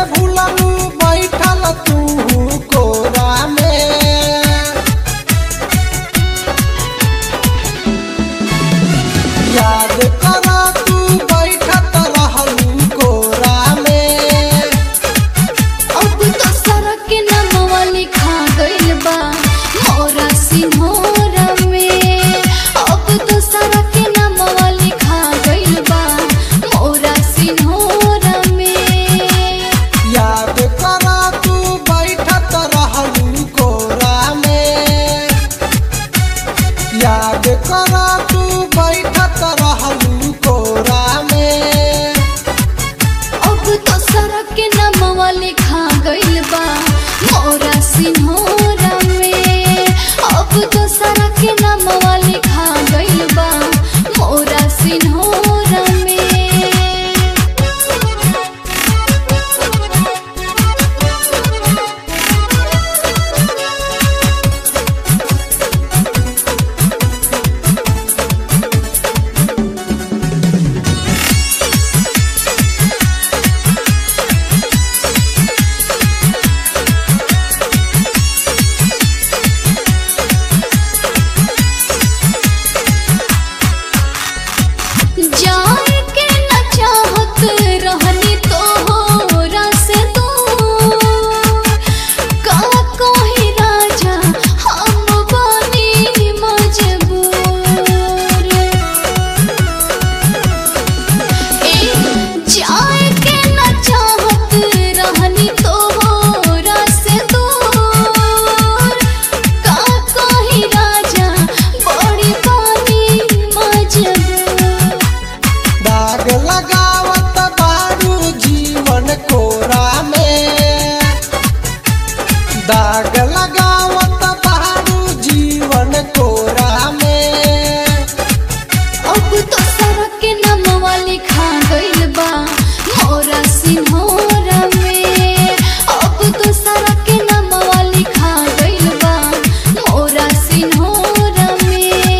भूललू बैठल तू कोरा में। याद करा तू बैठत रहलू कोरा में। अब तो सड़क नमवा लिखा गइल बा मोरा सिन्होरा में। अब तो सड़क नमवा लिखा गइल बा मोरा सिन्होरा में। याद करा तू बैठत रहलू कोरा में। याद करा तू बैठत रहलू कोरा में। अब तो सड़क नमवा लिखा गइल बा मोरा सिन्होरा में। अब तो सड़क नमवा लिखा गइल बा मोरा सिन्होरा में। जाए के न चाहत रहनी तोहरा से दूर। का कही राजा हम बनी मजबूर। जाए के न चाहत रहनी तोहरा से दूर। का कही राजा बड़ी बनी मजबूर। दाग लगावत बारू जीवन कोरा में। दाग लगावत बारू जीवन कोरा में। अब तो सड़क नमवा लिखा गइल बा मोरा सिन्होरा में। अब तो सड़क नमवा लिखा गइल बा मोरा सिन्होरा में।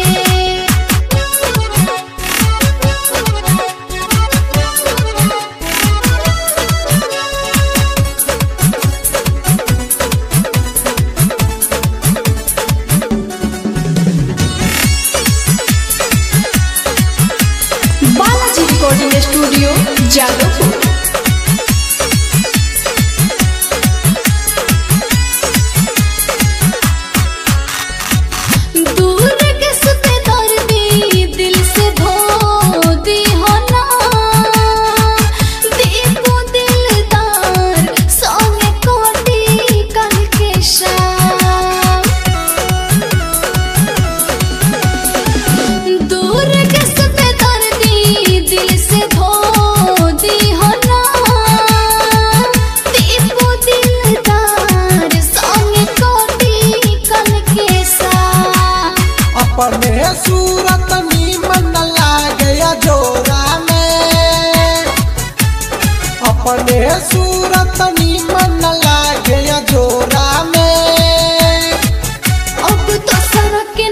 Balaji recording studio Jadavpur. दूर किससे दर्दी दिल से धो दी हो ना। दीपो दिलदार सोने कोटी कल के शाम। दूर किससे दर्दी दिल से धो दी हो ना। दीपो दिलदार सोने कोटी कल के शाम। अपने सूरत नीमन लागया जोरा में। अपने सूरत नीमन लागया जोरा में। अब तो सड़क